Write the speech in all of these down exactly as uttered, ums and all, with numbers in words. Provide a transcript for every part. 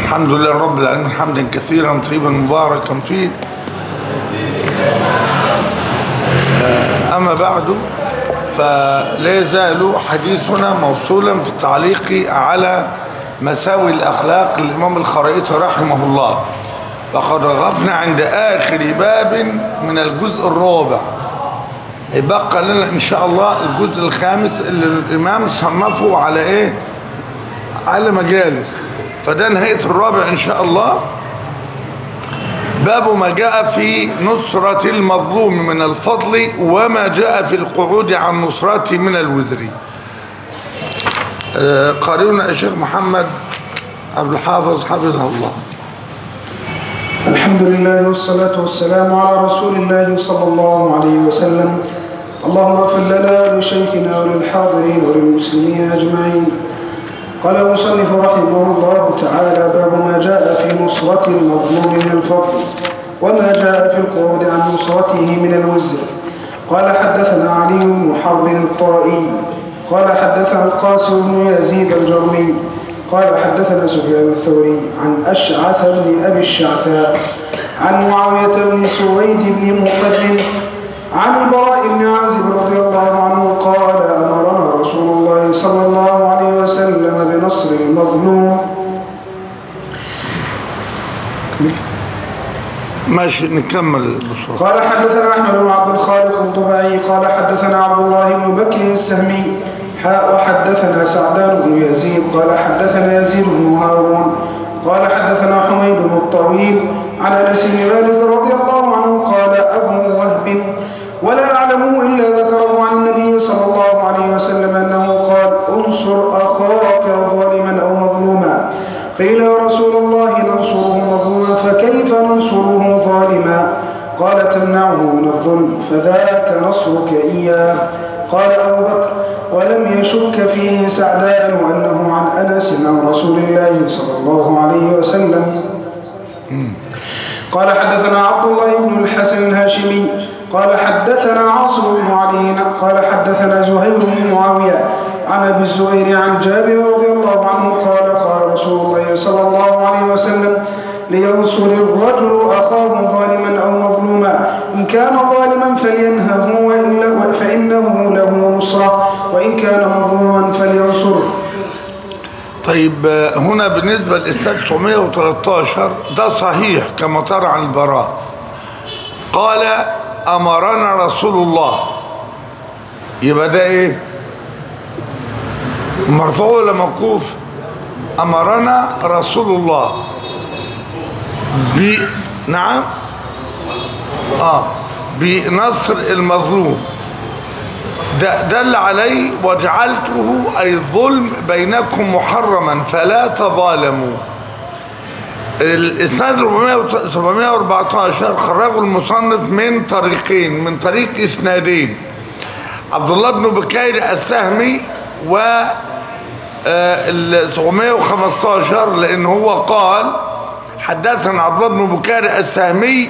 الحمد لله رب العالمين حمدا كثيرا طيبا مباركا فيه. أما بعد فلا يزال حديثنا موصولا في التعليق على مساوي الأخلاق للإمام الخرائطي رحمه الله، وقد وقفنا عند آخر باب من الجزء الرابع. يبقى لنا إن شاء الله الجزء الخامس اللي الإمام صنفه على إيه؟ على مجالس، فده نهاية الرابع إن شاء الله. باب ما جاء في نصرة المظلوم من الفضل وما جاء في القعود عن نصرته من الوزر. قارئنا الشيخ محمد عبد الحافظ حفظه الله. الحمد لله والصلاة والسلام على رسول الله صلى الله عليه وسلم. اللهم اغفر لنا ولشيخنا وللحاضرين وللمسلمين أجمعين. قال المصنف رحمه الله تعالى: باب ما جاء في نصرة المظلوم من الفضل وما جاء في القعود عن نصرته من الوزر. قال حدثنا علي بن حرب الطائي قال حدثنا القاسم بن يزيد الجرمي قال حدثنا سفيان الثوري عن أشعث بن أبي الشعثاء عن معاوية بن سويد بن مقرن عن البراء بن عازب رضي الله عنه قال: أمرنا رسول الله صلى الله عليه وسلم بنصر المظلوم. ماشي نكمل بسرعة. قال حدثنا أحمد بن عبد الخالق الطبعي قال حدثنا عبد الله بن بكر السهمي حاء وحدثنا سعدان بن يزيد قال حدثنا يزيد بن هارون قال حدثنا حميد بن الطويل عن أنس بن مالك رضي الله عنه قال: أبو وهب ولا أعلمه إلا ذكره عن النبي صلى الله عليه وسلم أنه قال: انصر أخاك ظالما أو مظلوما. قيل: يا رسول الله ننصره مظلوما فكيف ننصره ظالما؟ قال: تمنعه من الظلم فذاك نصرك إياه. قال أبو بكر: ولم يشك فيه سعدان أنه عن أنس عن رسول الله صلى الله عليه وسلم. قال حدثنا عبد الله بن الحسن الهاشمي قال حدثنا عاصم بن علي قال حدثنا زهير بن معاوية عن أبي الزبير عن جابر رضي الله عنه قال: قال رسول الله صلى الله عليه وسلم: لينصر الرجل أخاه ظالما أو مظلوما، إن كان ظالما فلينهه وإن فإنه له نصرة، وإن كان مظلوما فلينصره. طيب هنا بالنسبة للإسناد تسعمائة وثلاثة عشر ده صحيح كما ترى عن البراء قال: أمرنا رسول الله. يبقى ده إيه؟ مرفوع ولا موقوف؟ أمرنا رسول الله ب نعم آه بنصر المظلوم. ده دل عليه: وجعلته أي الظلم بينكم محرما فلا تظالموا. الإسناد سبعمائة وأربعة عشر خرجه المصنف من طريقين، من طريق إسنادين: عبد الله بن بكير السهمي و سبعمائة وخمسة عشر، لأن هو قال: حدثنا عبد الله بن بكير السهمي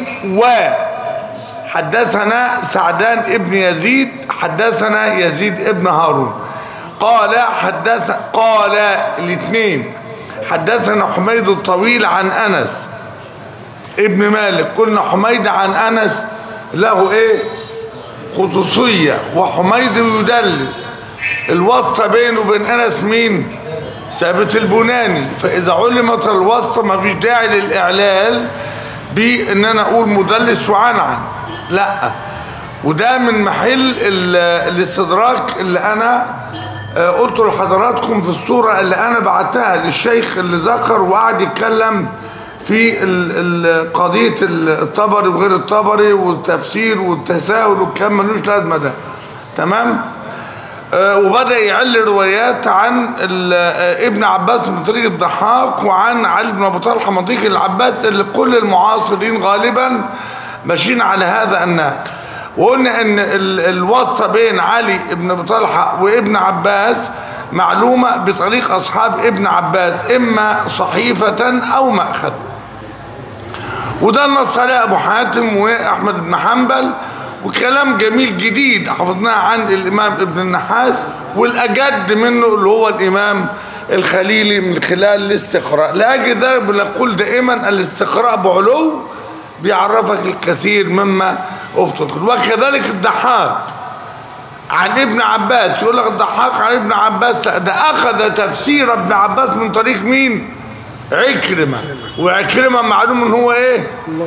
وحدثنا سعدان ابن يزيد حدثنا يزيد ابن هارون. قال حدث قال الاثنين حدثنا حميد الطويل عن أنس ابن مالك. قلنا حميد عن أنس له ايه؟ خصوصية، وحميد يدلس. الواسطة بينه وبين أنس مين؟ ثابت البناني. فإذا علمت الواسطة ما فيش داعي للإعلال بأن أنا أقول مدلس وعنعن، لا. وده من محل الاستدراك اللي أنا قلت لحضراتكم في الصورة اللي أنا بعتها للشيخ اللي ذكر وقعد يتكلم في قضية الطبري وغير الطبري والتفسير والتساهل والكلام ملوش لازمة ده. تمام؟ وبدأ يعل روايات عن ابن عباس من طريق الضحاك وعن علي بن أبي طلحة من طريق العباس، اللي كل المعاصرين غالبا ماشيين على هذا النهج. وقلنا ان الواسطة بين علي بن أبي طلحة وابن عباس معلومة بطريق أصحاب ابن عباس، إما صحيفة أو مأخذ. وده النص عليه أبو حاتم وأحمد بن حنبل، وكلام جميل جديد حفظناه عن الإمام ابن النحاس، والأجد منه اللي هو الإمام الخليلي من خلال الاستقراء. لأجل ذلك بنقول دائما الاستقراء بعلو بيعرفك الكثير مما افتقر. وكذلك الضحاك عن ابن عباس، يقول لك الضحاك عن ابن عباس، لا ده أخذ تفسير ابن عباس من طريق مين؟ عكرمة. وعكرمة معلوم ان هو ايه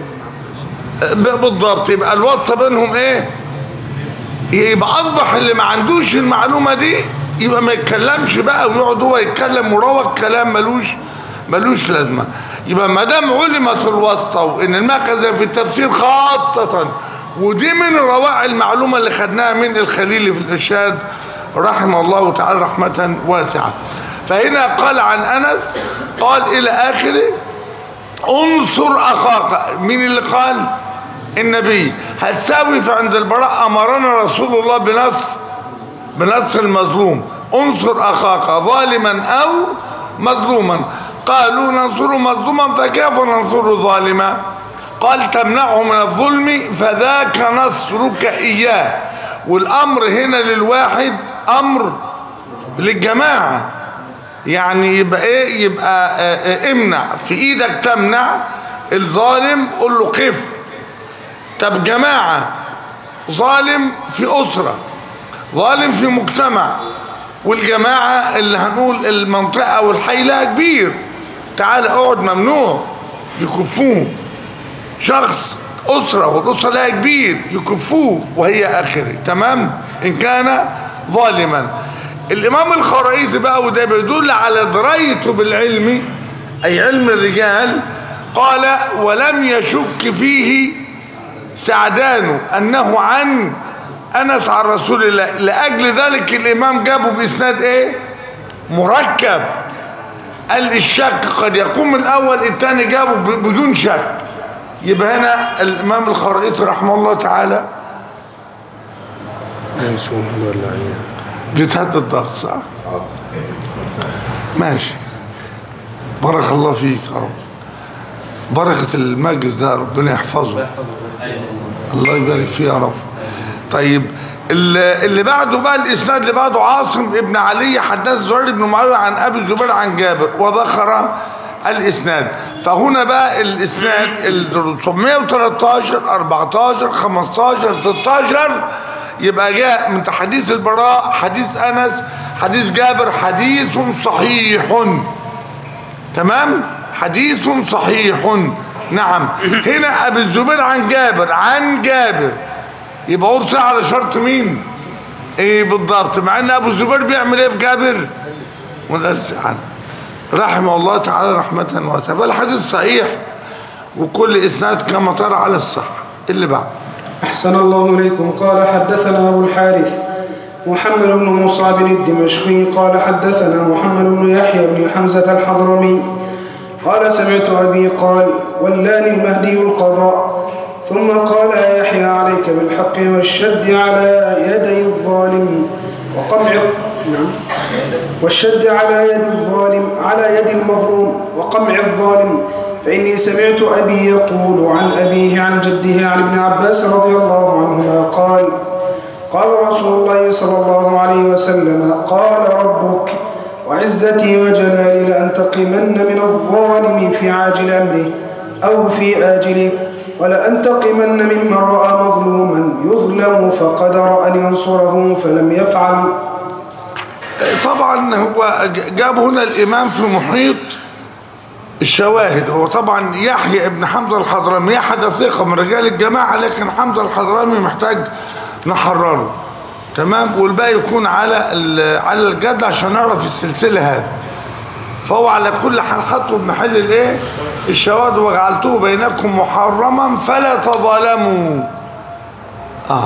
بالضبط. يبقى الوصفة بينهم ايه؟ يبقى اصبح اللي ما عندوش المعلومة دي يبقى ما يتكلمش بقى ويقعد هو يتكلم مروق كلام ملوش ملوش لازمة. يبقى ما دام علمت الواسطة وان المأخذ في التفسير خاصة، ودي من روائع المعلومة اللي خدناها من الخليلي في الإرشاد رحمه الله تعالى رحمة واسعة. فهنا قال عن أنس قال إلى آخره انصر أخاك. مين اللي قال؟ النبي. هتساوي فعند البراء أمرنا رسول الله بنصر بنصر المظلوم. انصر أخاك ظالما أو مظلوما. قالوا ننصر مظلوما فكيف ننصر ظالما؟ قال تمنعه من الظلم فذاك نصرك إياه. والأمر هنا للواحد أمر للجماعة، يعني يبقى ايه؟ يبقى اه امنع في ايدك تمنع الظالم، قول له قف. طب جماعة ظالم في أسرة، ظالم في مجتمع، والجماعة اللي هنقول المنطقة والحي لها كبير، تعال اقعد ممنوع يكفوه. شخص أسرة والأسرة لها كبير يكفوه وهي آخره. تمام؟ إن كان ظالما. الإمام الخرائزي بقى وده بيدل على درايته بالعلم أي علم الرجال، قال ولم يشك فيه سعدان أنه عن أنس عن رسول الله. لأجل ذلك الإمام جابه بإسناد إيه؟ مركب. قال الشك قد يقوم الأول، الثاني جابه بدون شك. يبقى هنا الإمام الخرائزي رحمه الله تعالى بتهدد الضغط صح؟ اه ماشي. بارك الله فيك يا رب. بركة المجلس ده ربنا يحفظه. الله يبارك فيه يا رب. طيب اللي بعده بقى الإسناد اللي بعده عاصم ابن علي حدث زهير بن معاوية عن أبي الزبير عن جابر وذكر الإسناد. فهنا بقى الإسناد ال سبعمائة وثلاثة عشر أربعة عشر خمسة عشر ستة عشر يبقى جاء من حديث البراء، حديث أنس، حديث جابر، حديث صحيح. تمام؟ حديث صحيح. نعم. هنا أبي الزبير عن جابر عن جابر يبقى أرسل على شرط مين؟ إيه بالضبط؟ مع أن أبو الزبير بيعمل إيه في جابر؟ ونرسل عنه رحمه الله تعالى رحمة واسعة. فالحديث صحيح وكل إسناد كما ترى على الصح. اللي بعد. أحسن الله إليكم. قال حدثنا أبو الحارث محمد بن مصعب الدمشقي قال حدثنا محمد بن يحيى بن حمزة الحضرمي قال سمعت أبي قال ولاني المهدي القضاء ثم قال يا يحيى عليك بالحق والشد على يدي الظالم وقمع نعم والشد على يد الظالم على يد المظلوم وقمع الظالم، فإني سمعت أبي يقول عن أبيه عن جده عن ابن عباس رضي الله عنهما قال قال رسول الله صلى الله عليه وسلم قال ربك وعزتي وجلالي لأنتقمن من الظالم في عاجل أمره أو في آجله ولأنتقمن ممن رأى مظلوما يظلم فقدر أن ينصره فلم يفعل. طبعا هو جاب هنا الإمام في محيط الشواهد. هو طبعا يحيى ابن حمزة الحضرمي يحيى ثقة من رجال الجماعة، لكن حمزة الحضرمي محتاج نحرره. تمام؟ والباقي يكون على على الجد عشان نعرف السلسلة هذه. فهو على كل حال حطه بمحل الايه؟ الشواهد. وجعلته بينكم محرما فلا تظالموا. اه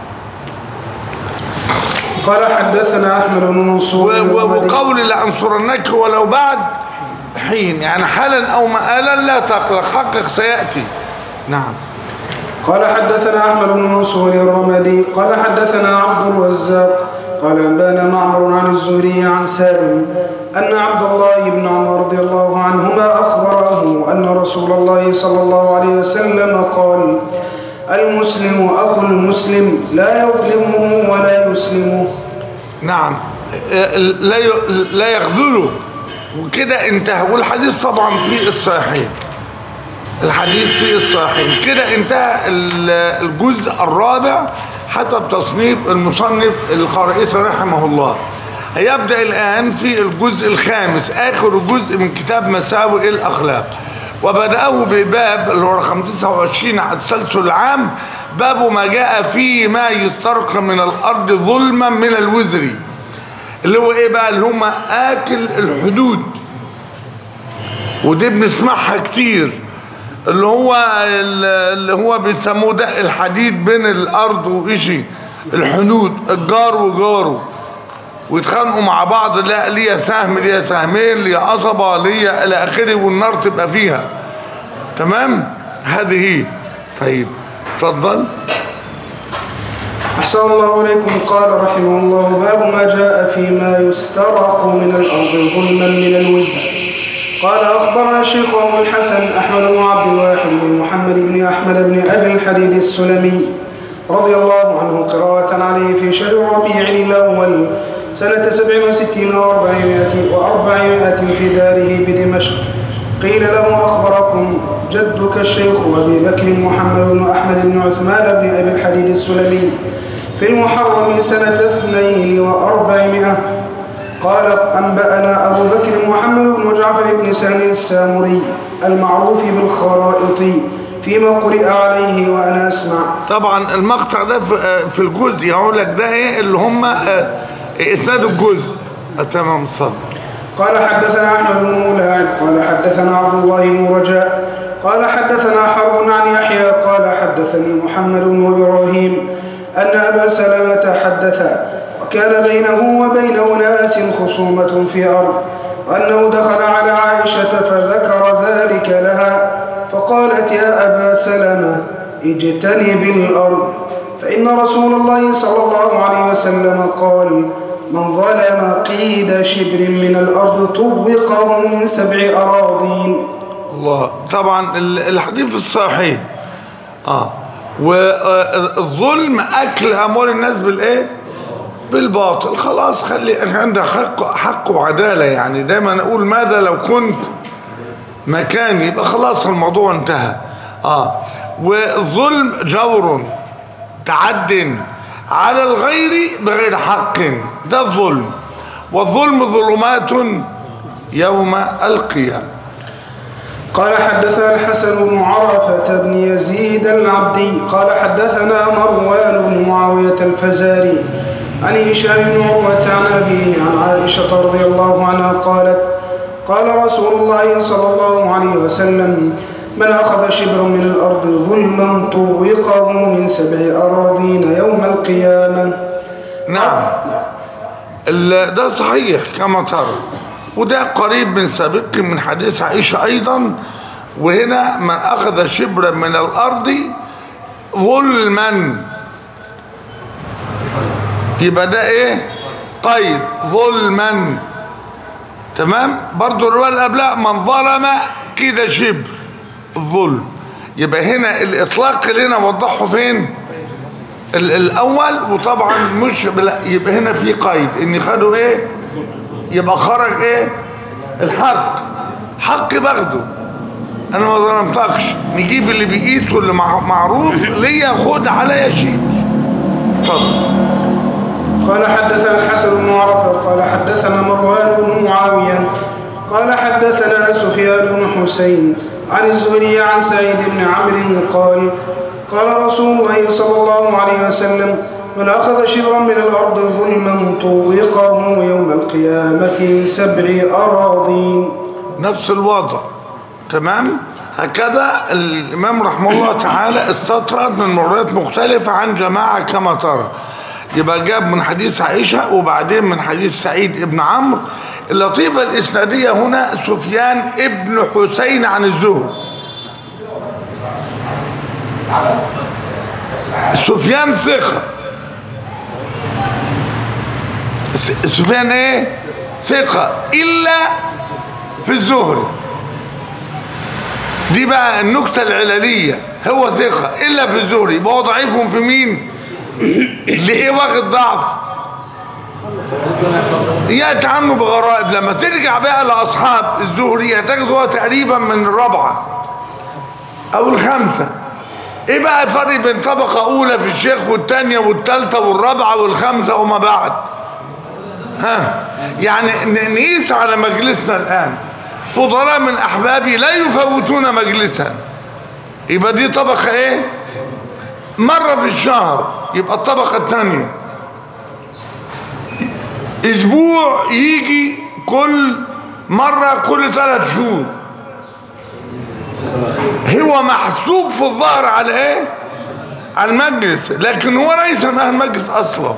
قال حدثنا أحمد بن منصور وقول لأنصرنك ولو بعد حين، يعني حالا أو مآلا لا تقلق، حقق سيأتي. نعم. قال حدثنا أحمد بن منصور الرمادي قال حدثنا عبد الرزاق قال أنبانا معمر عن الزهري عن سالم أن عبد الله بن عمر رضي الله عنهما أخبره أن رسول الله صلى الله عليه وسلم قال المسلم أخو المسلم لا يظلمه ولا يسلمه. نعم. لا لا يخذله وكده انتهى. والحديث طبعا في الصحيحين، الحديث في الصحيحين. كده انتهى الجزء الرابع حسب تصنيف المصنف الخرائطي رحمه الله. هيبدأ الآن في الجزء الخامس آخر جزء من كتاب مساوئ الأخلاق، وبدأه بباب اللي هو رقم تسعة وعشرين على التسلسل العام، باب ما جاء فيه ما يسترق من الأرض ظلما من الوزر، اللي هو ايه بقى؟ اللي هم آكل الحدود، ودي بنسمعها كتير، اللي هو اللي هو بيسموه دق الحديد بين الأرض وإشي الحدود، الجار وجاره، ويتخانقوا مع بعض، لا ليا سهم ليا سهمين ليا قصبة ليا إلى آخره، والنار تبقى فيها. تمام؟ هذه هي. طيب اتفضل. أحسن الله إليكم. قال رحمه الله: باب ما جاء فيما يسترق من الأرض ظلما من الوزر. قال: أخبرنا الشيخ أبو الحسن أحمد بن عبد الواحد بن محمد بن أحمد بن أبي الحديد السلمي رضي الله عنه قراءة عليه في شهر ربيع الأول سنة سبع وستين وأربعمائة وأربعمائة في داره بدمشق. قيل له: أخبركم جدك الشيخ أبي بكر محمد بن أحمد بن عثمان بن أبي الحديد السلمي في المحرم سنة اثنين وأربعمائة. قال: أنبأنا أبو بكر محمد بن جعفر بن سهل السامري المعروف بالخرائط فيما قرئ عليه وأنا أسمع. طبعا المقطع ده في الجزء يقول لك ده ايه اللي هم اسناد الجزء. تمام اتفضل. قال: حدثنا أحمد بن ملاعب قال حدثنا عبد الله بن رجاء قال حدثنا حرب عن يحيى قال حدثني محمد بن إبراهيم أن أبا سلمة حدثا وكان بينه وبين أناس خصومة في أرض، وأنه دخل على عائشة فذكر ذلك لها فقالت: يا أبا سلمة اجتنب الأرض، فإن رسول الله صلى الله عليه وسلم قال: من ظلم قيد شبر من الأرض طوقه من سبع أراضين. الله. طبعا الحديث الصحيح اه والظلم أكل أموال الناس بالإيه؟ بالباطل. خلاص خلي عندك حق حق وعدالة. يعني دايما أقول ماذا لو كنت مكاني، يبقى خلاص الموضوع انتهى. اه والظلم جور تعد على الغير بغير حق، ده الظلم. والظلم ظلمات يوم القيامة. قال: حدثنا الحسن بن عرفة بن يزيد العبدي قال حدثنا مروان بن معاوية الفزاري عن هشام بن عروة عن أبيه عن عائشة رضي الله عنها قالت: قال رسول الله صلى الله عليه وسلم: من أخذ شبرا من الأرض ظلما طوقه من سبع أراضين يوم القيامة. نعم ده صحيح كما ترى، وده قريب من سابق من حديث عائشة أيضا. وهنا من أخذ شبرا من الأرض ظلما، يبقى ده إيه؟ قيد ظلما. تمام. برضو الرواية اللي قبلها من ظلم كده شبر الظلم. يبقى هنا الإطلاق اللي هنا وضحه فين؟ الأول. وطبعا مش يبقى هنا في قيد إن خدوا إيه؟ يبقى خرج إيه؟ الحق. حق باخده أنا ما ظلمتكش، نجيب اللي بيقيس واللي معروف ليا خد عليا شيء. اتفضل. قال: حدثنا الحسن بن عرفة قال حدثنا مروان بن معاوية قال حدثنا سفيان بن حسين عن الزهري عن سعيد بن عمرو قال: قال رسول الله صلى الله عليه وسلم: من أخذ شبرا من الأرض ظلما طوقه يوم القيامة سبع أراضين. نفس الوضع. تمام. هكذا الإمام رحمه الله تعالى استطرد من مرات مختلفة عن جماعة كما ترى. يبقى جاب من حديث عائشة وبعدين من حديث سعيد ابن عمرو. اللطيفة الإسنادية هنا سفيان ابن حسين عن الزهري. سفيان ثقة. سفيان ايه؟ ثقة إلا في الزهري. دي بقى النكتة العلالية، هو ثقة إلا في الزهري. يبقى هو ضعيفهم في مين؟ لإيه واخد ضعف؟ يأتي عنه بغرائب. لما ترجع بقى لأصحاب الزهري هتجد هو تقريبا من الرابعة أو الخامسة. إيه بقى الفرق بين طبقة أولى في الشيخ والتانية والتالتة والرابعة والخامسة وما بعد؟ ها يعني نقيس على مجلسنا الآن، فضلاء من أحبابي لا يفوتون مجلسا، يبقى دي طبقة إيه؟ مرة في الشهر يبقى الطبقة الثانية. اسبوع يجي كل مرة كل ثلاث شهور. هو محسوب في الظاهر على ايه؟ على المجلس، لكن هو ليس من اهل المجلس اصلا.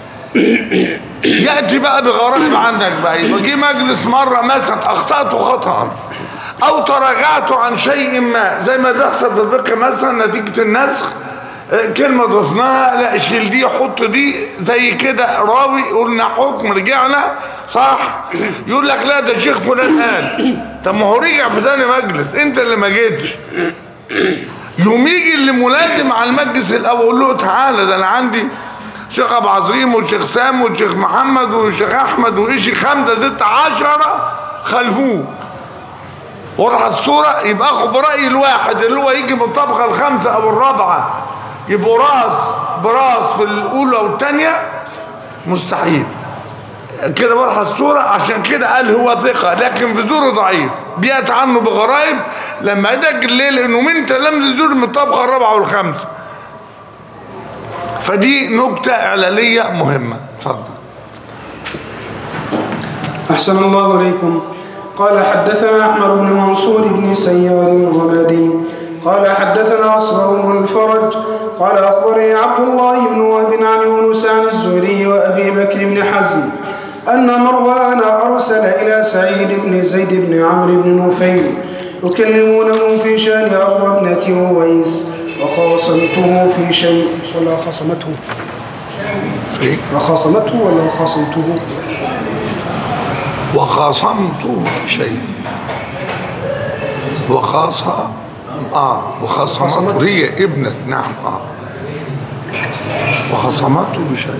يأتي بقى بغرائب عندك بقى، يبقى جه مجلس مرة مثلا اخطأت خطأ او تراجعت عن شيء ما، زي ما بيحصل في الفقه مثلا نتيجة النسخ، كلمة ضفناها لا شيل دي حط دي، زي كده راوي قلنا حكم رجعنا صح، يقول لك لا ده شيخ فلان قال. طب ما هو رجع في ثاني مجلس، انت اللي ما جيتش. يوم يجي اللي ملازم على المجلس الاول يقول له تعالى ده انا عندي شيخ ابو عظيم والشيخ سام والشيخ محمد والشيخ احمد وإيشي خمسة ستة عشرة خلفوه. وراح الصورة يبقى اخد برأي الواحد اللي هو يجي من الطبقة الخامسة او الرابعة يبقوا راس براس في الاولى والثانيه مستحيل كده بروح الصوره. عشان كده قال هو ثقه لكن في زوره ضعيف، بيأتي عنه بغرائب لما يدق الليل انه من تلامذه زور من الطبقه الرابعه والخامسه. فدي نكته اعلانيه مهمه. اتفضل. احسن الله اليكم. قال حدثنا احمد بن منصور بن سيار الرمادي قال حدثنا أصبغ بن الفرج قال أخبرني عبد الله بن وهب عن يونس عن الزهري وأبي بكر بن حزم أن مروان أرسل إلى سعيد بن زيد بن عمرو بن نفيل يكلمونه في شأن أروى ابنة أويس وخاصمته في شيء ولا خاصمته وخاصمته ولا خاصمته وخاصمته في شيء وخاصة اه وخصمته هي ابنة نعم اه وخصمته بشيء.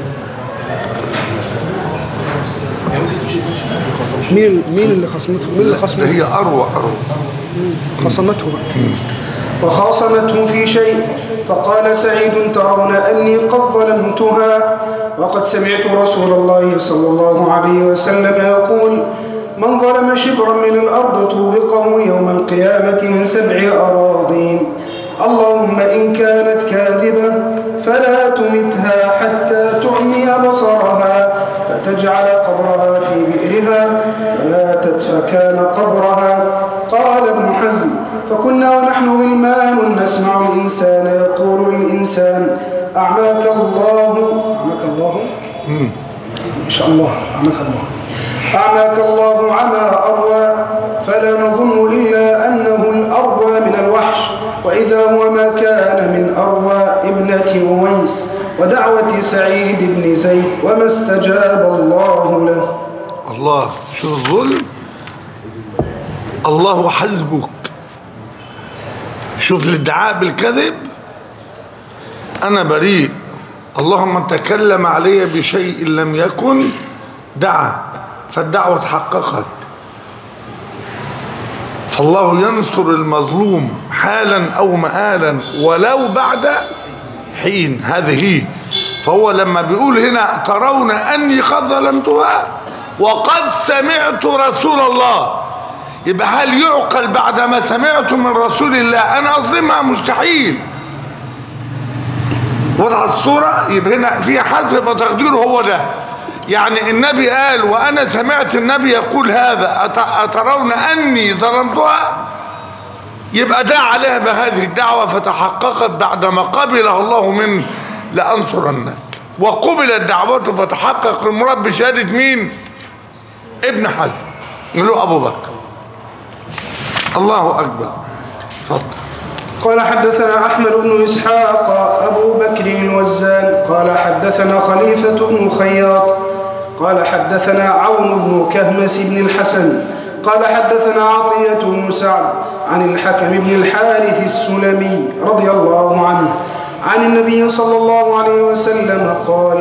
مين مين اللي خصمته؟ مين اللي خصمته؟ هي اروى اروى خصمته بقى. وخاصمته في شيء فقال سعيد ترون أني قد ظلمتها وقد سمعت رسول الله صلى الله عليه وسلم يقول من ظلم شبرا من الأرض طوقه يوم القيامة من سبع أراضين. اللهم إن كانت كاذبة فلا تمتها حتى تعمي بصرها فتجعل قبرها في بئرها فماتت فكان قبرها. قال ابن حزم فكنا ونحن غلمان نسمع الإنسان يقول للإنسان أعماك الله أعماك الله إن شاء الله أعماك الله أعماك الله عما أروى فلا نظن إلا أنه الأروى من الوحش وإذا هو ما كان من أروى ابنة أويس ودعوة سعيد بن زيد وما استجاب الله له. الله شو الظلم. الله حسبك. شوف الادعاء بالكذب أنا بريء، اللهم تكلم علي بشيء لم يكن دعا فالدعوة تحققت. فالله ينصر المظلوم حالا أو مآلا ولو بعد حين. هذه فهو لما بيقول هنا ترون أني قد ظلمتها وقد سمعت رسول الله، يبقى هل يعقل بعدما سمعت من رسول الله أنا أظلمها؟ مستحيل. وضع الصورة يبقى هنا في حسب تقديره هو ده. يعني النبي قال وأنا سمعت النبي يقول هذا أترون أني ظلمتها، يبقى دعا عليها بهذه الدعوة فتحققت بعدما قبله الله منه لأنصرنك. وقبلت دعوته فتحقق المراد بشهادة مين؟ ابن حزم له أبو بكر. الله أكبر. تفضل. قال حدثنا أحمد بن إسحاق أبو بكر الوزان قال حدثنا خليفة بن خياط قال حدثنا عون بن كهمس بن الحسن قال حدثنا عطية بن سعد عن الحكم بن الحارث السلمي رضي الله عنه عن النبي صلى الله عليه وسلم قال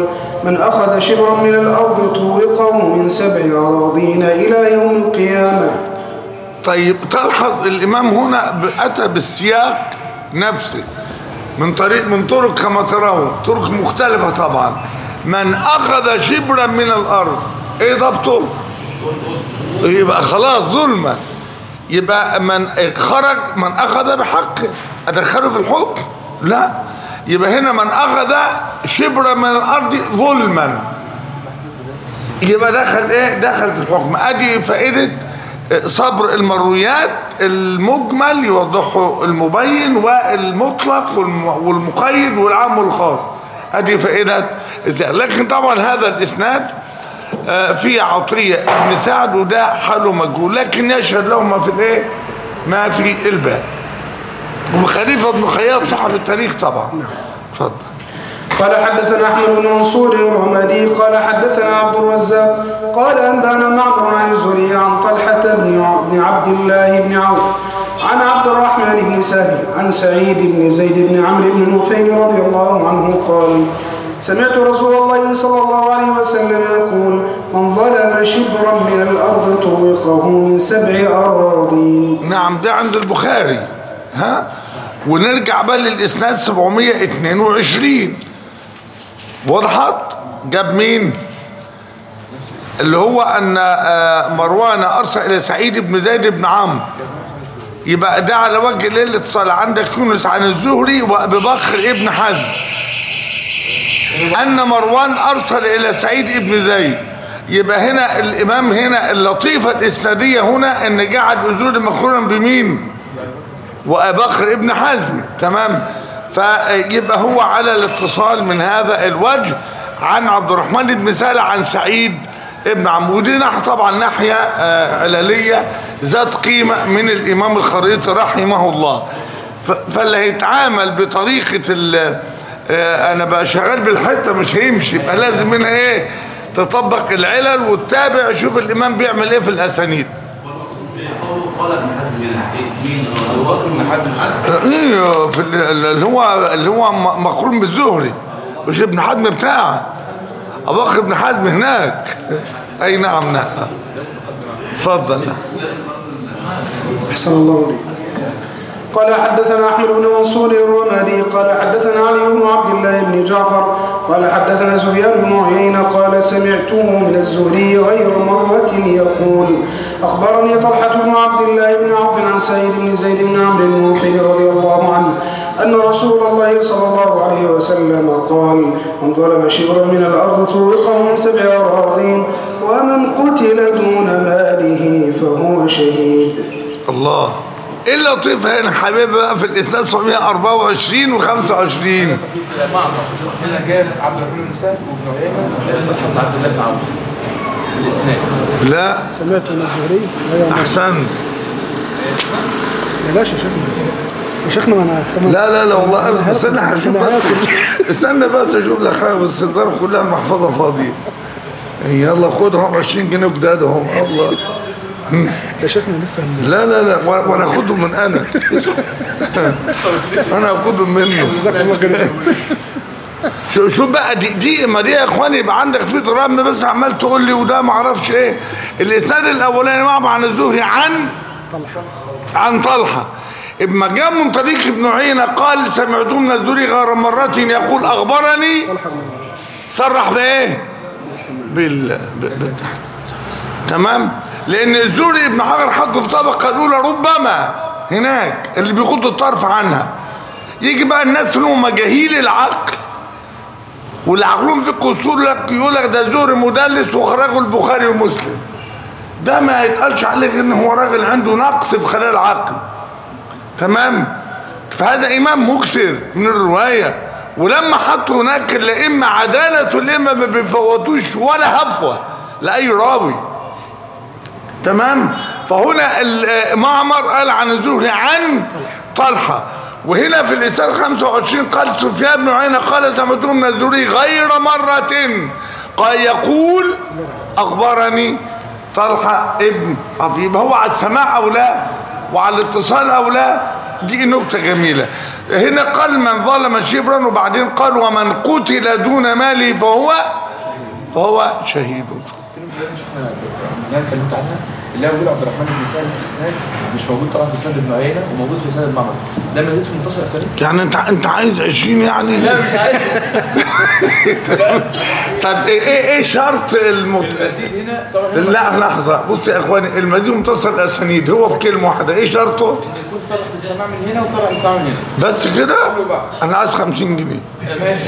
من أخذ شبرا من الأرض طوقه من سبع أراضين إلى يوم القيامة. طيب تلحظ الإمام هنا أتى بالسياق نفسه من طريق من طرق كما ترون، طرق مختلفة طبعا. من أخذ شبرا من الأرض، إيه ضبطه؟ يبقى خلاص ظلما، يبقى من خرج من أخذ بحقه أدخله في الحكم؟ لا، يبقى هنا من أخذ شبرا من الأرض ظلما يبقى دخل إيه؟ دخل في الحكم. أدي فائدة صبر المرويات، المجمل يوضحه المبين والمطلق والمقيد والعام والخاص، هذه فائدة. لكن طبعا هذا الإسناد فيه عطية بن سعد وده حاله مجهول، لكن يشهد له ما في الايه ما في الباب. وخليفة بن خياط صاحب التاريخ طبعا. اتفضل. قال حدثنا احمد بن منصور الرمادي قال حدثنا عبد الرزاق قال انبانا معمر عن الزهري عن طلحه بن عبد الله بن عوف عن عبد الرحمن بن سهل عن سعيد بن زيد بن عمرو بن نفيل رضي الله عنه قال سمعت رسول الله صلى الله عليه وسلم يقول من ظلم شبرا من الارض طوقه من سبع اراضين. نعم ده عند البخاري. ها ونرجع بقى للاسناد سبعمائة واثنين وعشرين. وضحت؟ جاب مين؟ اللي هو ان مروان ارسل الى سعيد بن زيد بن عمرو، يبقى ده على وجه الاتصال. عندك يونس عن الزهري وابي بكر ابن حزم ان مروان ارسل الى سعيد بن زيد. يبقى هنا الامام هنا اللطيفه الاسناديه هنا ان جعل الزهري مقرونا بمين؟ وابي بكر ابن حزم. تمام. فيبقى هو على الاتصال من هذا الوجه عن عبد الرحمن بن سهل عن سعيد ابن عمرو. ودي ناحية طبعا ناحية عللية ذات قيمة من الإمام الخريطي رحمه الله. فاللي هيتعامل بطريقة أنا بقى شغال بالحتة مش هيمشي، يبقى لازم منها إيه؟ تطبق العلل وتتابع شوف الإمام بيعمل إيه في الأسانيد. قال ابن حزم هنا مين؟ ابو بكر بن حزم. ايوه في اللي هو اللي هو مقرون بالزهري، مش ابن حزم بتاعه. ابو بكر بن حزم هناك. اي نعم نعم. اتفضل. احسن الله عليك. قال حدثنا احمد بن منصور الرمادي قال حدثنا علي بن عبد الله بن جعفر قال حدثنا سفيان بن عيينة قال سمعته من الزهري غير مرة يقول أخبرني طلحة بن عبد الله بن عوف عن سعيد بن زيد بن عمرو بن نفيل رضي الله عنه أن رسول الله صلى الله عليه وسلم قال من ظلم شبرا من الأرض طوقه من سبع أراضين ومن قتل دون ماله فهو شهيد. الله. ايه اللطيف هنا حبيبي بقى في الاسناد سبعمائة وأربعة وعشرين وخمسة وعشرين. هنا جاب عبد الرحمن بن سهل وابن عيينة حسن عبد الله بن عوف في الاسناد. لا سمعت من الزهري. احسنت. بلاش يا شيخنا يا شيخنا. ما انا لا لا لا والله استنى هشوف بس استنى بس اشوف لك حاجه بس الظرف كلها المحفظه فاضيه. يلا خدهم عشرين جنيه جدادهم. الله يا شيخنا لسه. لا لا لا وانا اخدهم من انس. انا اخدهم منه. جزاك الله خير. شو شو بقى دي دي ما دي يا اخواني يبقى عندك في ضرب بس عمال تقول لي وده ما اعرفش ايه. الاسناد الاولاني معه عن الزهري عن طلحه عن طلحه. اما جاء من طريق ابن عيينة قال سمعته من الزهري غير مرة يقول اخبرني صرح بايه؟ بال بال تمام. لان الزهري ابن حجر حطه في طبقه الاولى ربما هناك اللي بيغض الطرف عنها. يجي بقى الناس اللي هم مجاهيل العقل واللي عقلهم في قصور لك يقول لك ده زهري مدلس وخرجه البخاري ومسلم. ده ما يتقالش عليه غير ان هو راجل عنده نقص في خلال العقل. تمام. فهذا امام مكثر من الروايه، ولما حطوا هناك الائمه عداله الائمه ما بيفوتوش ولا هفوه لاي راوي. تمام. فهنا معمر قال عن الزهري عن طلحه. وهنا في الإسناد خمسة وعشرين قال سفيان بن عيينة قال سمعته من الزهري غير مرة قال يقول أخبرني طلحة ابن عفيف. هو على السماع أو لا وعلى الاتصال أو لا، دي نكتة جميلة. هنا قال من ظلم شبرا وبعدين قال ومن قتل دون ماله فهو فهو شهيد. اللي انا اتكلمت عنها اللي هو بيقول عبد الرحمن بن سالم في الاسناد مش موجود طبعا في اسناد ابن عيينه وموجود في اسناد معمر، ده مزيد في متصل اسانيد. يعني انت انت عايز عشرين يعني؟ لا مش عايز. طب ايه ايه شرط المت... المزيد هنا طبعا لا لحظه، بص يا اخواني، المزيد متصل الاسانيد هو في كلمه واحده، ايه شرطه؟ ان يكون صرح بالسماع من هنا وصرح بالسماع من هنا بس كده؟ انا عايز خمسين جنيه. ماشي.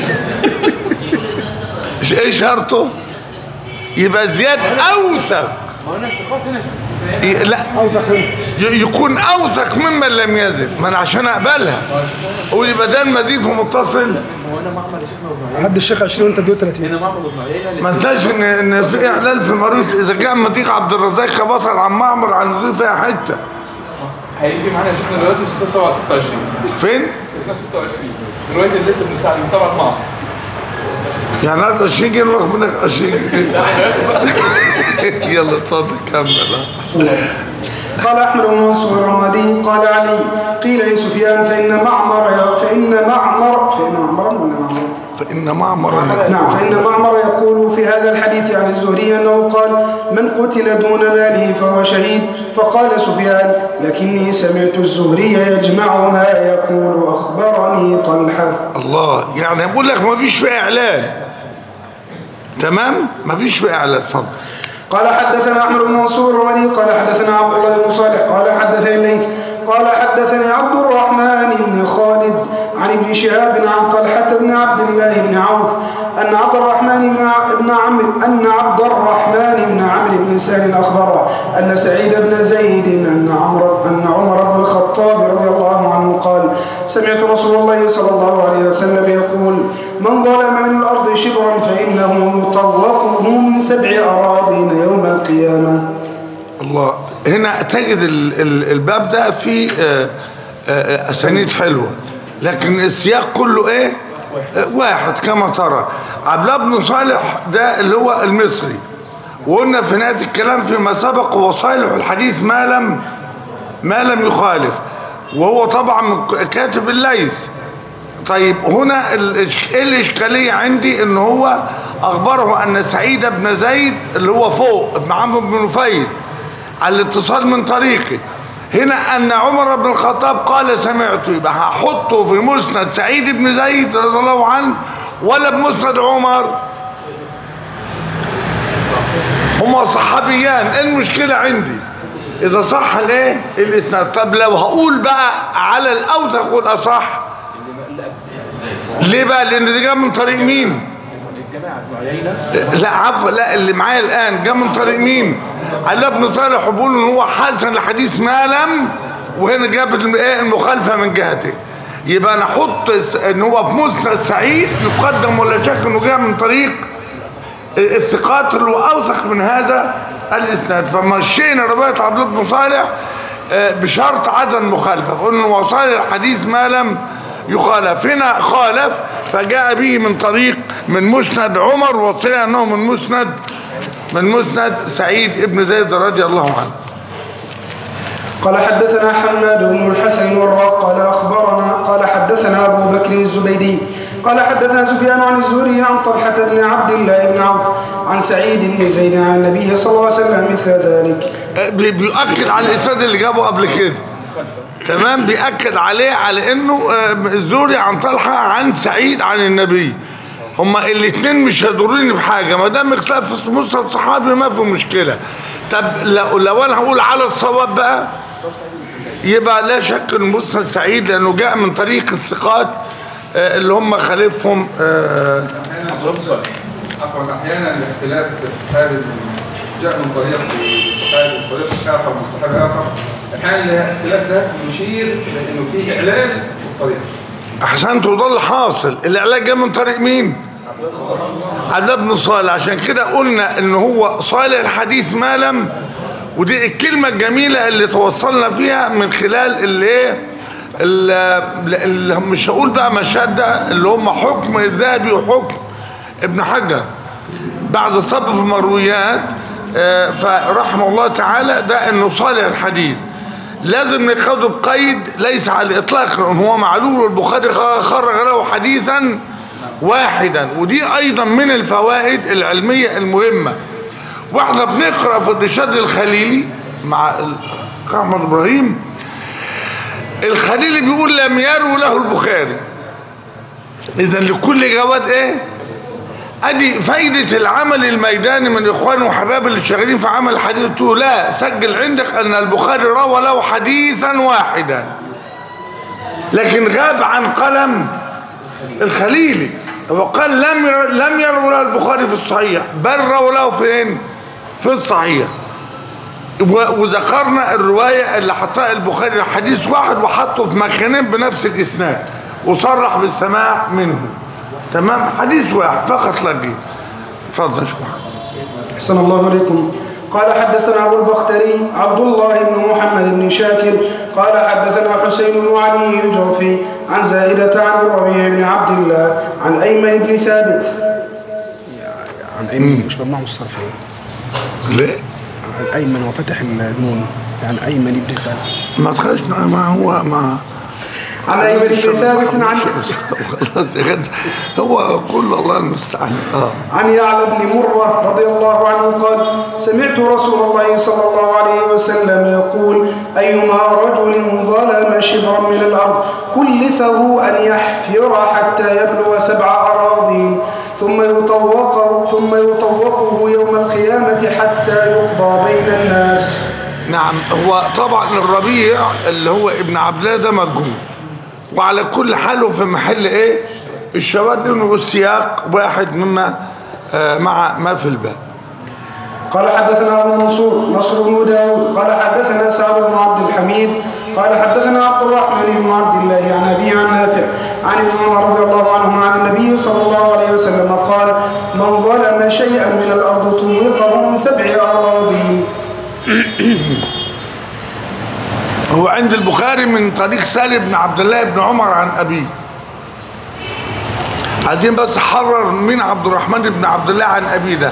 ايه شرطه؟ يبقى زياد اوثق. ما هو انا الثقات هنا شيء. لا اوثق يكون اوثق ممن لم يزد، ما انا عشان اقبلها قول يبقى ده المزيد في متصل. هو انا معمر يا شيخنا وابن عيينه. حد الشيخ عشرين وانت اديته ثلاثين. هنا معمر وابن عيينه. ما تنساش ان ان في اعلان في مريض اذا جاء مضيق عبد الرزاق كبطل عن معمر عن مضيق فيها حته. هيجي معانا يا شيخنا دلوقتي في ستة وعشرين. فين؟ في ستة وعشرين. روايه الليث بن سعد متابعه معمر. يعني هذا عشرين جنيه ناخد منك عشرين جنيه. يلا اتفضل كمل. قال أحمد بن منصور الرمادي قال علي قيل لسفيان فإن معمر فإن معمر فإن معمر ولا معمر فإن معمر نعم فإن معمر يقول في هذا الحديث عن الزهري أنه قال من قتل دون ماله فهو شهيد. فقال سفيان لكني سمعت الزهري يجمعها يقول أخبرني طلحة. الله، يعني أقول لك ما فيش في إعلان. تمام، ما فيش في إعلان. اتفضل. قال حدثنا أحمد بن منصور الرمادي قال حدثنا عبد الله بن صالح قال حدثني الليث قال حدثني عبد الرحمن بن خالد عن ابن شهاب عن طلحة بن عبد الله بن عوف أن عبد الرحمن بن بن عمرو أن عبد الرحمن بن عمرو بن سهل أخبره أن سعيد بن زيد أن عمر أن عمر بن الخطاب رضي الله عنه قال سمعت رسول الله صلى الله عليه وسلم يقول من ظلم من الأرض شبرا فإنه يطوقه من سبع أراضين يوم القيامة. الله، هنا تجد الباب ده فيه أسانيد حلوة، لكن السياق كله ايه؟ واحد كما ترى. عبد الله بن صالح ده اللي هو المصري، وقلنا في نهاية الكلام فيما سبق وصالح الحديث ما لم ما لم يخالف، وهو طبعا كاتب الليث. طيب هنا ايه الاشكاليه عندي؟ ان هو اخبره ان سعيد بن زيد اللي هو فوق ابن عمرو بن نفيل على الاتصال من طريقه، هنا ان عمر بن الخطاب قال سمعته، يبقى هحطه في مسند سعيد بن زيد رضي الله عنه ولا بمسند عمر؟ هما صحابيان، ايه المشكله عندي اذا صح الايه الاسناد؟ طب لو هقول بقى على الاوثق والاصح ليه بقى؟ لان ده جاء من طريق مين؟ لا عفوا، لا اللي معايا الان جاء من طريق مين؟ علي بن صالح بيقول ان هو حسن الحديث ما لم، وهنا جابت الايه المخالفه من جهته. يبقى نحط ان هو في مسند سعيد يقدم ولا شك انه جاء من طريق الثقات اللي هو اوثق من هذا الاسناد. فمشينا روايه عبد الله بن صالح بشرط عدم مخالفه، فقلنا وصال الحديث ما لم يخالف. هنا خالف فجاء به من طريق من مسند عمر، وصلنا انه من مسند من مسند سعيد ابن زيد رضي الله عنه. قال حدثنا حماد بن الحسن والراق قال اخبرنا قال حدثنا ابو بكر الزبيدي قال حدثنا سفيان عن الزهري عن طلحة بن عبد الله بن عوف عن سعيد بن زيد عن النبي صلى الله عليه وسلم مثل ذلك. بيؤكد على الاسناد اللي جابه قبل كده. تمام، بيأكد عليه على انه الزهري عن طلحة عن سعيد عن النبي. هما الاثنين مش هيضروني بحاجه، ما دام اختلاف في مسند صحابي ما في مشكله. طب لو, لو انا هقول على الصواب بقى يبقى لا شك ان مسند سعيد لانه جاء من طريق الثقات اللي هم خالفهم. عفوا، احيانا الاختلاف في الصحابي جاء من طريق صحابي من طريق اخر من صحابي اخر، احيانا الاختلاف ده يشير الى انه فيه اعلان في الطريق. احسنت، وده اللي حاصل. الاعلان جاء من طريق مين؟ عبد الله بن صالح. عشان كده قلنا ان هو صالح الحديث ما لم، ودي الكلمه الجميله اللي توصلنا فيها من خلال اللي ايه اللي مش هقول بقى مشاده اللي هم حكم الذهبي وحكم ابن حجر بعد صب في المرويات فرحمه الله تعالى، ده انه صالح الحديث لازم ناخده بقيد ليس على الاطلاق ان هو معلول، والبخاري خرج له حديثا واحدا. ودي ايضا من الفوائد العلمية المهمة. واحنا بنقرأ في الرشاد الخليلي مع احمد ابراهيم، الخليلي بيقول لم يروا له البخاري. اذا لكل جواد ايه؟ ادي فايدة العمل الميداني من اخوان وحباب اللي شغالين في عمل الحديث. تقول لا، سجل عندك ان البخاري روى له حديثا واحدا، لكن غاب عن قلم الخليلي. وقال لم ير... لم يروا له البخاري في الصحيح، بل روى له فين؟ في الصحيح. وذكرنا الرواية اللي حطها البخاري حديث واحد وحطه في مكانين بنفس الاسناد وصرح بالسماع منه. تمام، حديث واحد فقط لا غير. اتفضل يا شيخ محمد. أحسن الله عليكم. قال حدثنا أبو البختري عبد الله بن محمد بن شاكر قال حدثنا حسين بن علي الجوفي عن زائدة عن الربيع بن عبد الله عن أيمن بن ثابت. عن أيمن مش ممنوع الصرف ليه؟ أيمن وفتح النون يعني أيمن بن ثابت. ما تخش ما هو ما عن أيمن بن ثابت عن هو كل الله المستعان. عن يعلى بن مرة رضي الله عنه قال سمعت رسول الله صلى الله عليه وسلم يقول أيما رجل ظلم شبرا من الأرض كلفه أن يحفر حتى يبلغ سبع أراضين ثم يطوقه ثم يطوقه يوم القيامة حتى يقضى بين الناس. نعم، هو طبعا الربيع اللي هو ابن عبد الله ده مجهول، وعلى كل حاله في محل ايه الشواذ، لانه السياق واحد مما آه مع ما في الباب. قال حدثنا ابو منصور نصر بن داود قال حدثنا سعد بن عبد الحميد قال حدثنا عبد الرحمن بن عبد الله عن ابي عن نافع عن ابن عمر رضي الله عنهما عن النبي صلى الله عليه وسلم قال من ظلم شيئا من الارض توقه من سبع اراضين. هو عند البخاري من طريق سالم بن عبد الله بن عمر عن أبيه. عايزين بس حرر من عبد الرحمن بن عبد الله عن أبيه ده.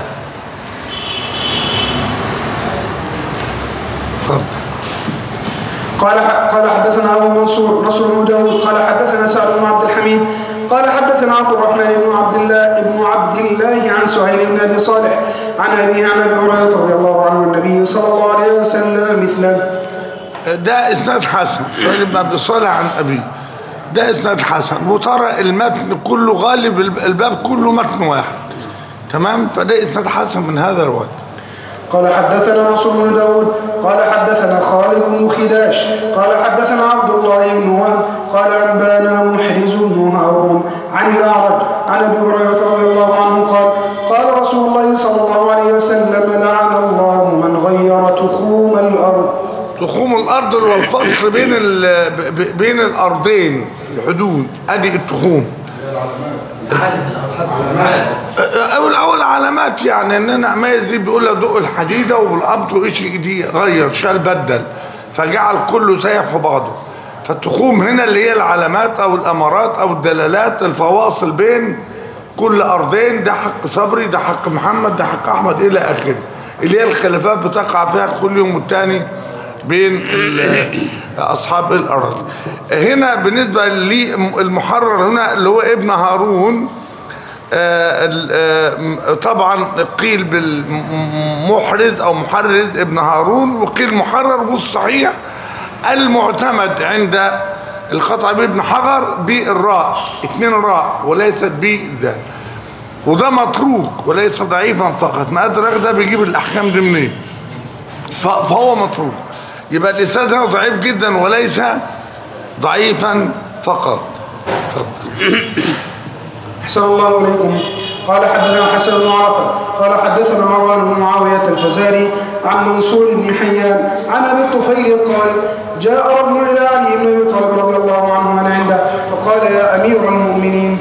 اتفضل. قال قال حدثنا ابو منصور نصر بن داود قال حدثنا سعد بن عبد الحميد قال حدثنا عبد الرحمن بن عبد الله بن عبد الله عن سهيل بن ابي صالح عن ابيه عن ابي هريره رضي الله عنه النبي صلى الله عليه وسلم مثله. ده اسناد حسن. سهيل بن ابي صالح عن ابيه ده اسناد حسن، وترى المتن كله غالب الباب كله متن واحد. تمام، فده اسناد حسن من هذا الوجه. قال حدثنا نصر بن داود قال حدثنا خالد بن خداش قال حدثنا عبد الله بن وهب قال أنبانا محرز بن هارون عن الأعرج عن أبي هريرة رضي الله عنه قال قال رسول الله صلى الله عليه وسلم لعن الله من غير تخوم الأرض. تخوم الأرض هو الفصل بين بين الأرضين، الحدود، أدي التخوم. اول اول علامات يعني ان انا اميز دي بيقول لك دق الحديده والقبض وايش دي غير شال بدل فجعل كله سايح في بعضه. فالتخوم هنا اللي هي العلامات او الامارات او الدلالات، الفواصل بين كل ارضين، ده حق صبري، ده حق محمد، ده حق احمد الى اخره، اللي هي الخلافات بتقع فيها كل يوم والتاني بين اصحاب الارض. هنا بالنسبه للمحرر هنا اللي هو ابن هارون، طبعا قيل بالمحرز او محرز ابن هارون، وقيل محرر، والصحيح المعتمد عند الخطأ بابن حجر بالراء، اتنين راء وليست بذا، وده متروك وليس ضعيفا فقط. ما ادرك ده بيجيب الاحكام دي منين؟ فهو متروك، يبقى الاسناد هنا ضعيف جدا وليس ضعيفا فقط. اتفضل. أحسن الله إليكم. قال حدثنا حسن بن عرفة قال حدثنا مروان بن معاوية الفزاري عن منصور بن حيان عن أبي الطفيل قال جاء رجل إلى علي بن أبي طالب رضي الله عنه وأنا عنده فقال يا أمير المؤمنين.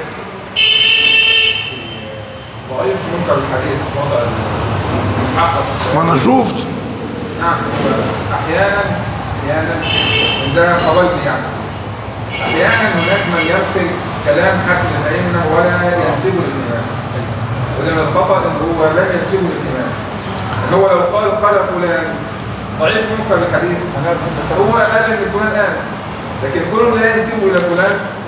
ضعيف منكر الحديث وضع المحقق. وأنا شفت نعم، أحيانا أحيانا ده قولني يعني أحيانا هناك من يبطل كلام حكم الأئمة ولا ينسبه للإمام، وده من الخطأ إن هو لم ينسبه للإمام. هو لو قال قال فلان ضعيف منكر الحديث هو قال إن فلان قال، لكن كل لا ينسبه إلى فلان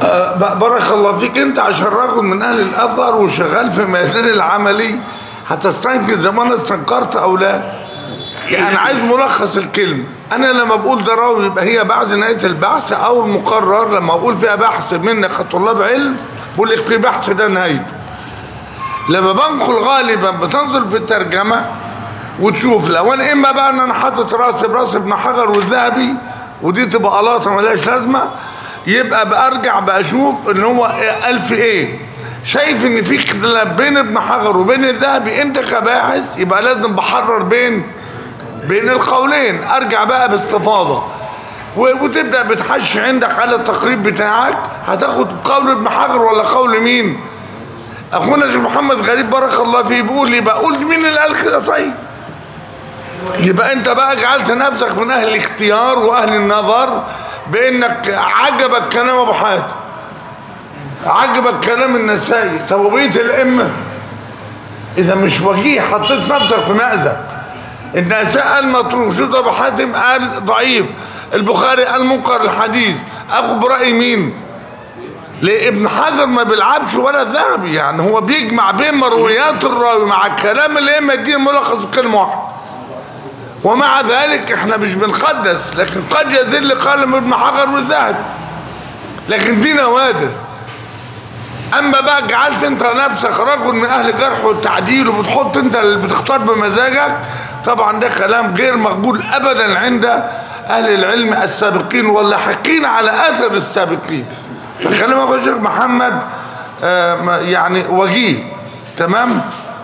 أه بارك الله فيك. انت عشان راجل من اهل الاثر وشغال في ميدان العملي هتستنكر زي ما انا استنكرت او لا؟ يعني انا عايز ملخص الكلمه. انا لما بقول ده راوي يبقى هي بعد نهايه البحث او المقرر، لما اقول فيها بحث منك كطلاب علم بقول لك في بحث ده نهايته. لما بنقل غالبا بتنظر في الترجمه وتشوف لو انا اما بقى ان انا حاطط راسي براس ابن حجر والذهبي ودي تبقى قلاطه ملهاش لازمه، يبقى برجع بشوف ان هو قال في ايه. شايف ان في خلاف بين ابن حجر وبين الذهبي، انت كباحث يبقى لازم بحرر بين بين القولين. ارجع بقى باستفاضه وتبدا بتحش عندك على التقريب بتاعك هتاخد قول ابن حجر ولا قول مين؟ اخونا الشيخ محمد غريب بارك الله فيه بيقول لي بقول مين اللي قال كده؟ طيب يبقى انت بقى جعلت نفسك من اهل الاختيار واهل النظر بانك عجبك كلام ابو حاتم، عجبك كلام النسائي. طب وبقيه الائمه اذا مش وجيه حطيت نفسك في مأزق. النسائي قال مطروح، شوف ابو حاتم قال ضعيف، البخاري قال منكر الحديث. اخد براي مين؟ لابن حجر ما بيلعبش ولا الذهبي، يعني هو بيجمع بين مرويات الراوي مع الكلام الائمه دي ملخص كلمه واحده. ومع ذلك احنا مش بنقدس، لكن قد يزل قلم ابن حجر والذهبي، لكن دي نوادر. اما بقى جعلت انت نفسك رجل من اهل الجرح والتعديل وبتحط انت اللي بتختار بمزاجك، طبعا ده كلام غير مقبول ابدا عند اهل العلم السابقين واللاحقين على اثر السابقين. فكلام اخو الشيخ محمد آه يعني وجيه تمام.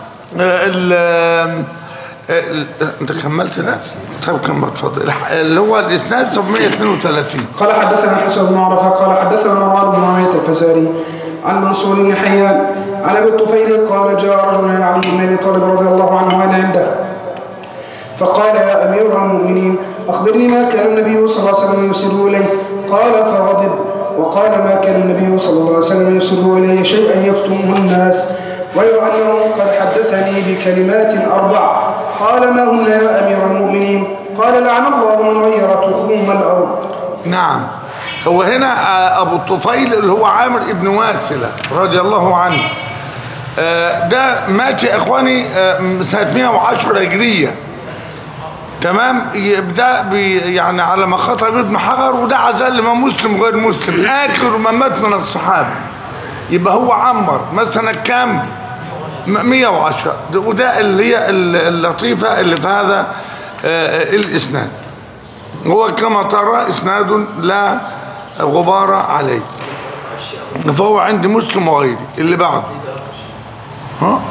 آه انت كملت ده؟ طب كمل اتفضل. اللي هو الاسناد سبعمائة واثنين وثلاثين. قال حدثنا الحسن بن عرفه قال حدثنا مروان بن عمية الفزاري عن منصور بن حيان عن ابي الطفيل قال جاء رجل الى علي بن ابي طالب رضي الله عنه وانا عنده فقال يا امير المؤمنين اخبرني ما كان النبي صلى الله عليه وسلم يسر اليه. قال فغضب وقال ما كان النبي صلى الله عليه وسلم يسر الي شيئا يكتمه الناس غير انه قد حدثني بكلمات اربع. قال ما هن يا امير المؤمنين؟ قال لعن الله من غير تخوم الارض. نعم. هو هنا ابو الطفيل اللي هو عامر ابن واسلة رضي الله عنه، ده مات يا اخواني سنة مئة وعشرة هجرية تمام. ده يعني على ما خطب ابن حجر، وده عزل الامام مسلم غير مسلم اخر من مات من الصحابه. يبقى هو عمر مثلا كام؟ مئة وعشرة. وده اللي هي اللطيفه اللي في هذا الاسناد. هو كما ترى اسناد لا غبار عليه، فهو عند مسلم وغيره. اللي بعده ها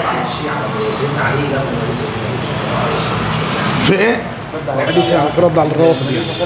في ايه؟ الحديث يعني في رد على الروافض.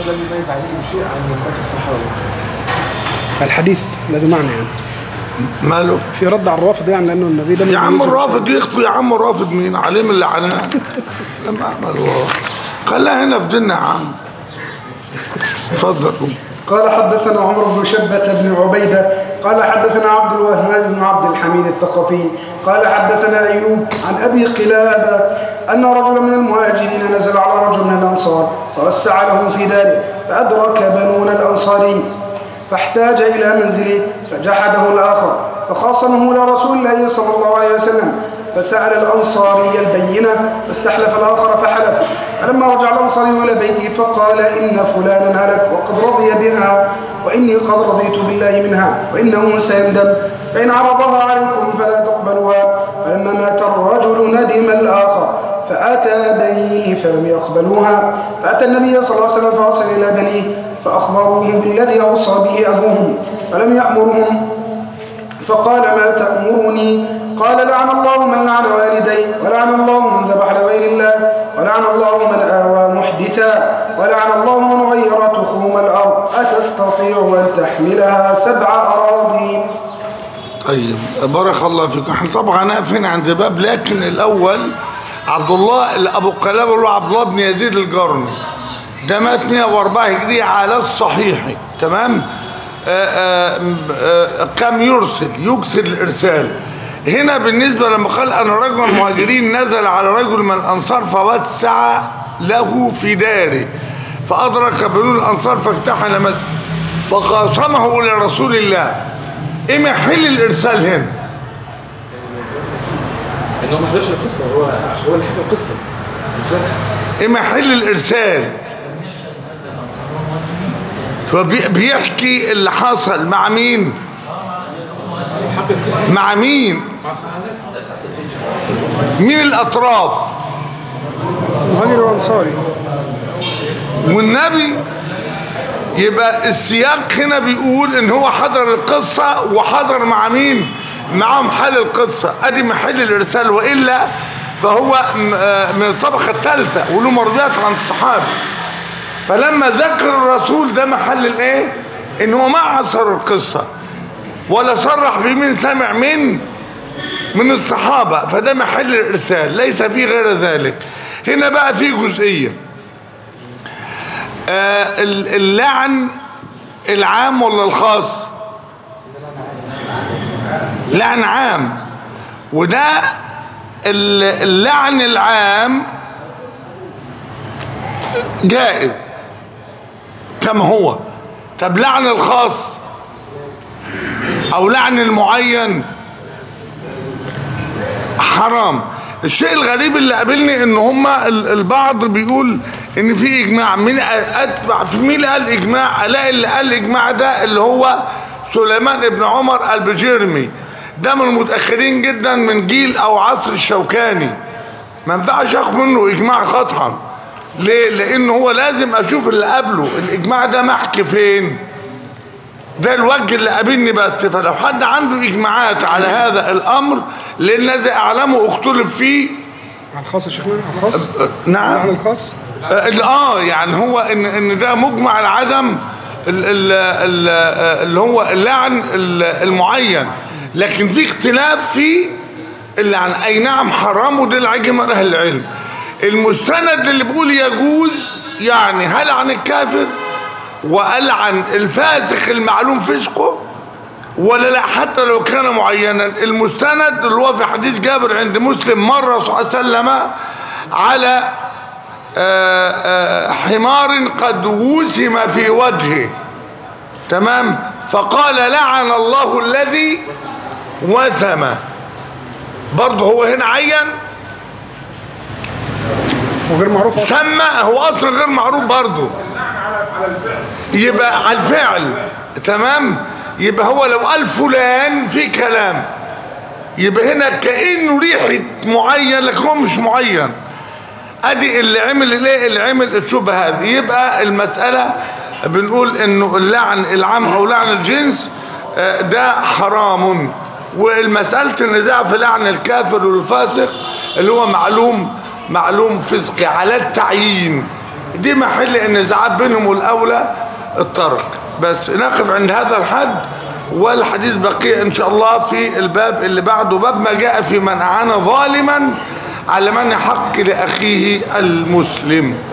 الحديث الذي معنى يعني ماله؟ في رد على الرافض يعني لانه النبي ده يا عم الرافض يخفي، يا عم الرافض مين؟ عليه من اللي عناه لما اعمل خلاها هنا في ديننا يا عم. اتفضل. قال حدثنا عمر بن شبة بن عبيدة قال حدثنا عبد الوهاب بن عبد الحميد الثقفي قال حدثنا أيوب عن أبي قلابة أن رجلا من المهاجرين نزل على رجل من الأنصار فوسع له في داره فأدرك بنون الأنصاري فاحتاج إلى منزله فجحده الآخر فخاصمه إلى رسول الله صلى الله عليه وسلم فسأل الأنصاري البينة فاستحلف الآخر فحلف. فلما رجع الأنصاري إلى بيته فقال إن فلانا هلك وقد رضي بها وإني قد رضيت بالله منها وإنه سيندم فإن عرضها عليكم فلا تقبلوها. فلما مات الرجل ندم الآخر فأتى بنيه فلم يقبلوها. فأتى النبي صلى الله عليه وسلم فأرسل إلى بنيه فأخبروه بالذي أوصى به أبوهم فلم يأمرهم. فقال ما تأمرني؟ قال لعن الله من لعن والدي ولعن الله من ذبح لغير الله ولعن الله من آوى محدثا ولعن الله من غير تخوم الأرض أتستطيع أن تحملها سبع أراضين. طيب بارك الله فيك. احنا طبعا نقفين عند باب، لكن الأول عبد الله أبو قلابة اللي هو عبد الله بن يزيد الجرمي ده مات مئة وأربعة هجرية على الصحيح تمام. آآ آآ آآ كم يرسل يكسر الإرسال. هنا بالنسبة لما قال أن رجل المهاجرين نزل على رجل من الأنصار فوسع له في داره فأدرك بنو الأنصار فاقتحم فقاسمه لرسول الله. ايه محل الارسال هنا؟ ان هو ما حضرش القصه، هو هو اللي حكى القصه. ايه محل الارسال؟ فبيحكي اللي حصل مع مين؟ مع مين؟ مين الاطراف؟ مهاجر وانصاري والنبي. يبقى السياق هنا بيقول ان هو حضر القصة وحضر مع مين؟ معهم حال القصة. ادي محل الارسال، وإلا فهو من الطبقة الثالثة وله مرويات عن الصحابة. فلما ذكر الرسول ده محل الايه؟ ان هو ما عصر القصة ولا صرح بمين سمع من من الصحابة، فده محل الارسال ليس فيه غير ذلك. هنا بقى فيه جزئية، آه اللعن العام ولا الخاص؟ لعن عام. وده اللعن العام جائز كما هو. طب لعن الخاص او لعن المعين حرام. الشيء الغريب اللي قابلني ان هما البعض بيقول ان في اجماع. مين اتبع في مين قال اجماع؟ الاقي اللي قال الاجماع ده اللي هو سليمان ابن عمر البجيرمي، ده من المتاخرين جدا من جيل او عصر الشوكاني. ما ينفعش اخد منه اجماع قطعا. ليه؟ لان هو لازم اشوف اللي قبله الاجماع ده محكي فين. ده الوجه اللي قابلني بس. فلو حد عنده اجماعات على هذا الامر، لان الذي اعلمه اختلف فيه على الخاص يا شيخنا. على الخاص نعم على الخاص اه يعني هو ان ان ده مجمع على عدم اللي هو اللعن المعين، لكن في اختلاف في اللعن. اي نعم حرام، وده اللي عجم اهل العلم. المستند اللي بيقول يجوز يعني هل عن الكافر وقال عن الفاسق المعلوم فسقه ولا لا، حتى لو كان معينا. المستند اللي هو في حديث جابر عند مسلم مر صلى الله عليه وسلم على آآ آآ حمار قد وسم في وجهه، تمام، فقال لعن الله الذي وسم. برضه هو هنا عين وغير معروف، سمى هو اصلا غير معروف برضه، يبقى على الفعل، تمام. يبقى هو لو قال فلان في كلام، يبقى هنا كأنه ريحة معين لكن هو مش معين. ادي اللي عمل الايه اللي عمل الشبهه هذه. يبقى المسألة بنقول انه اللعن العام او لعن الجنس ده حرام. والمسألة النزاع في لعن الكافر والفاسق اللي هو معلوم معلوم فسقي على التعيين، دي محل النزاعات بينهم، والاولى الترك. بس نقف عند هذا الحد، والحديث بقي ان شاء الله في الباب اللي بعده، باب ما جاء في من اعان ظالما على من حق لاخيه المسلم.